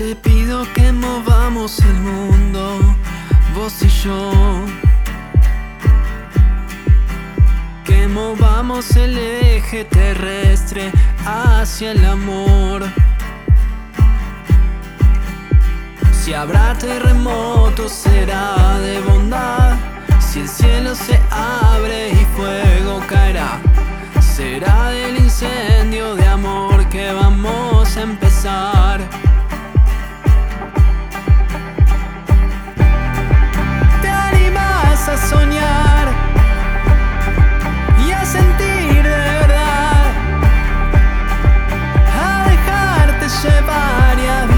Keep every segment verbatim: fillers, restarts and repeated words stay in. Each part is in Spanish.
te pido que movamos el mundo, vos y yo. Que movamos el eje terrestre hacia el amor. Si habrá terremotos será de bondad. Si el cielo se abre y fuego caerá, será del incendio de amor que vamos a empezar. ¿Te animas a soñar y a sentir de verdad? A dejarte llevar y a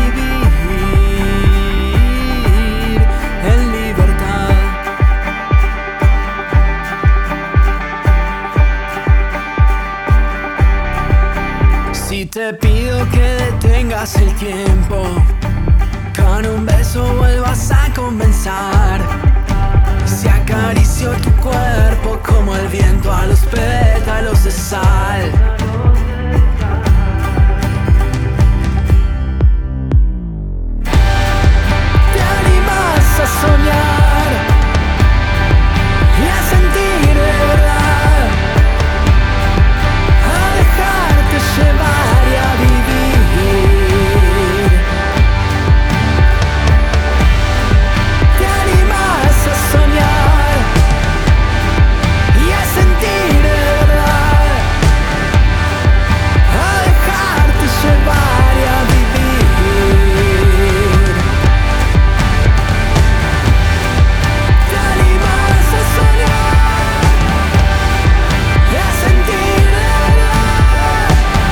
vivir en libertad. Si te pido que detengas el tiempo, con un beso vuelvas a comenzar. Si acaricio tu cuerpo como el viento a los pétalos de sal. ¿Te animas a soñar y a sentir de verdad? A dejarte llevar y a vivir. ¿Te animas a soñar y a sentir de verdad? A dejarte llevar y a vivir. ¿Te animas a soñar y a sentir de verdad?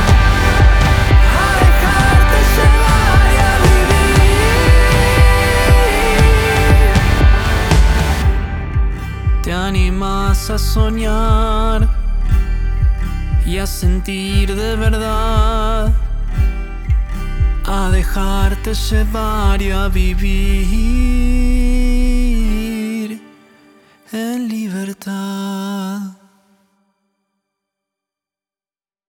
A dejarte llevar y a vivir. Te animas a soñar y a sentir de verdad, a dejarte llevar y a vivir.